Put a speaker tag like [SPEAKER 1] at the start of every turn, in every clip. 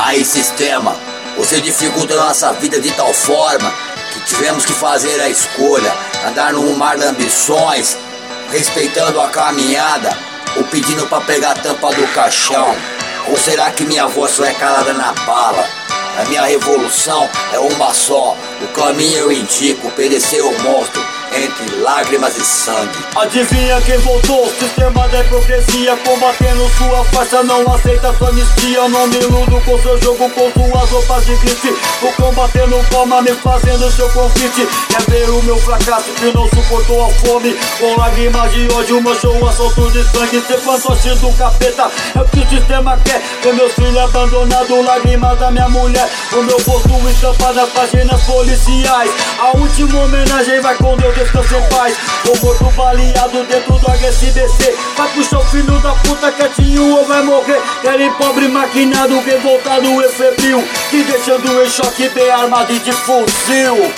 [SPEAKER 1] Aí, sistema, você dificulta nossa vida de tal forma que tivemos que fazer a escolha, andar no mar de ambições, respeitando a caminhada, ou pedindo pra pegar a tampa do caixão. Ou será que minha voz só é calada na bala? A minha revolução é uma só, o caminho eu indico, perecer o monstro entre lágrimas e sangue.
[SPEAKER 2] Adivinha quem voltou? Sistema da hipocrisia, combatendo sua farsa, não aceita sua anistia. Não me iludo com seu jogo, com suas roupas de grife. Tô combatendo palma, me fazendo seu convite. Quer ver o meu fracasso que não suportou a fome? Com lágrimas de ódio, manchou o assalto de sangue. Ser fantoche do capeta, é o que o sistema quer. Ver meus filhos abandonados, lágrimas da minha mulher. O meu rosto estampado nas páginas policiais. A última homenagem vai com Deus, descanse em paz. O morto baleado dentro do HSBC. Vai puxar o filho da puta quietinho ou vai morrer. Querem pobre maquinado, revoltado e febril, te deixando em choque bem armado e de fuzil.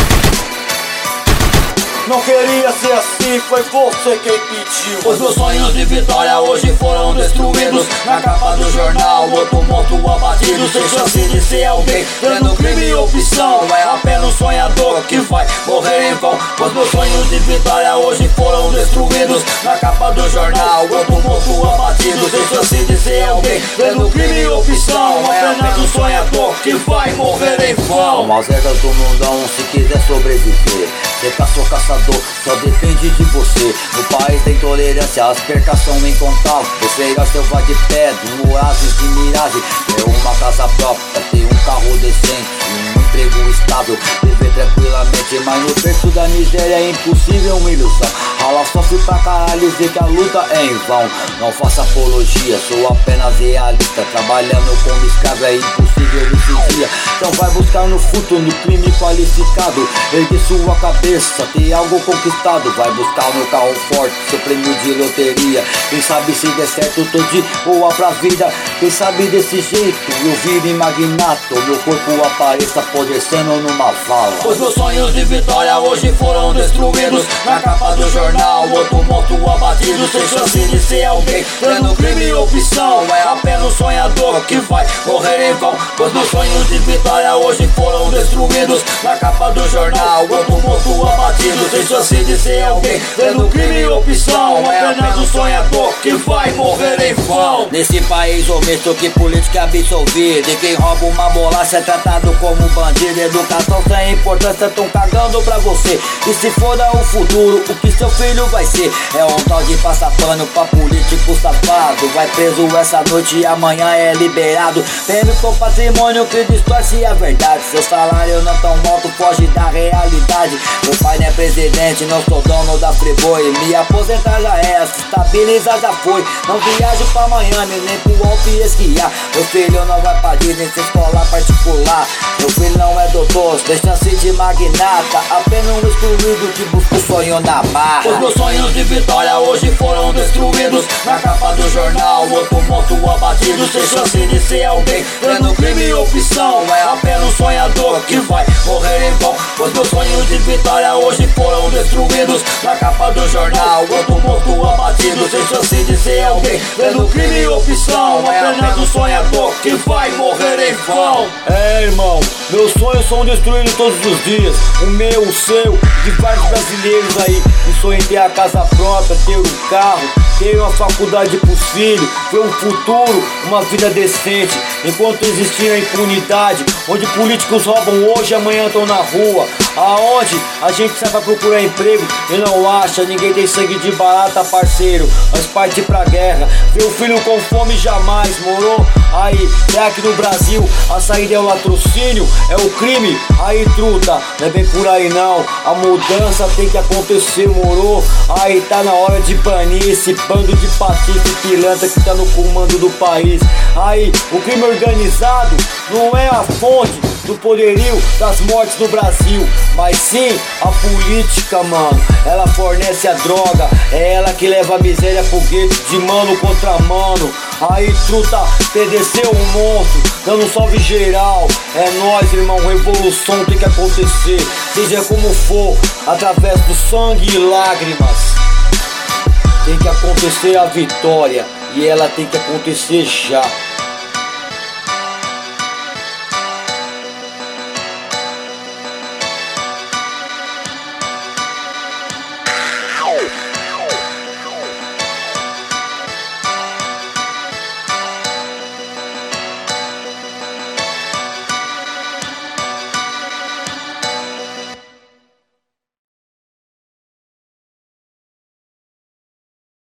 [SPEAKER 2] Não queria ser assim, foi você quem pediu.
[SPEAKER 1] Os meus sonhos de vitória hoje foram destruídos. Na capa do jornal, outro morto abatido. Sem chance de ser alguém, vendo crime e opção. É apenas um sonhador que vai morrer em vão. Os meus sonhos de vitória hoje foram destruídos. Na capa do jornal, outro morto abatido. Sem chance de ser alguém, vendo crime e opção. É apenas um sonhador que vai morrer em vão.
[SPEAKER 3] Como as regras do mundão, se quiser sobreviver, ser caçador só depende de você. No país da intolerância, as percas são incontáveis. Você seu vai de pé, um oásis de miragem. Ter uma casa própria, ter um carro decente, um emprego estável, viver tranquilamente. Mas no berço da miséria é impossível uma ilusão. Rala sofre pra caralho, vê que a luta é em vão. Não faça apologia, sou apenas realista. Trabalhando como escravo é impossível esse dia. Então vai buscar no futuro, no crime qualificado. Ergue sua cabeça, ter algo conquistado. Vai buscar no carro forte, seu prêmio de loteria. Quem sabe se der certo, tô de boa pra vida. Quem sabe desse jeito eu vire magnata. Meu corpo apareça apodrecendo numa vala.
[SPEAKER 1] Os meus sonhos de vitória hoje foram destruídos. Na capa do jornal, outro morto abatido. Sem chance de ser alguém, vendo crime e opção. É apenas um sonhador que vai morrer em vão. Os meus sonhos de vitória hoje foram destruídos. Na capa do jornal, outro morto abatido. Sem chance de ser alguém, vendo crime e opção. É apenas um sonhador que vai morrer em vão.
[SPEAKER 3] Nesse país omisso que política absolvida, e quem rouba uma bolacha é tratado como bandido. Educação sem importância, tão cagando pra você. E se foda o futuro, o que seu filho vai ser? É um tal de passar pano pra político safado. Vai preso essa noite e amanhã é liberado. Prêmio com patrimônio que distorce a verdade. Seu salário não tão alto, foge da realidade. Meu pai não é presidente, não sou dono da Friboi. Me aposentar já é, se estabilizar já foi. Não viajo pra Miami, nem pro Alpe esquiar. Meu filho não vai pra Disney, sem escola particular. Meu filho não é doutor, tem chance de magnata. Apenas um excluído que busca o sonho na barra.
[SPEAKER 1] Os meus sonhos de vitória hoje foram destruídos. Na capa do jornal, outro morto abatido. Sem chance de ser alguém, vendo crime e opção. É apenas um sonhador que vai morrer em vão. Os meus sonhos de vitória hoje foram destruídos. Na capa do jornal, outro morto abatido. Sem chance de ser alguém, vendo crime e opção. É apenas um sonhador que vai morrer em vão.
[SPEAKER 2] É, irmão, meus sonhos são destruídos todos os dias. O meu, o seu, de vários brasileiros aí que sonham em ter a casa própria, ter um carro, ter uma faculdade pros filhos, ter um futuro, uma vida decente. Enquanto existir a impunidade, onde políticos roubam hoje e amanhã estão na rua, aonde a gente sai pra procurar emprego e não acha. Ninguém tem sangue de barata, parceiro, nós parte pra guerra. Ver o filho com fome jamais, morou? Aí, é aqui no Brasil, a saída é o latrocínio, é o crime. Aí, truta, não é bem por aí não. A mudança tem que acontecer, morou? Aí, tá na hora de banir esse bando de patife pilantra que tá no comando do país. Aí, o crime organizado não é a fonte do poderio das mortes no Brasil, mas sim a política, mano. Ela fornece a droga, é ela que leva a miséria pro gueto de mano contra mano. Aí, truta, TDC um monstro, dando um salve geral. É nóis, irmão, revolução tem que acontecer, seja como for, através do sangue e lágrimas. Tem que acontecer a vitória, e ela tem que acontecer já.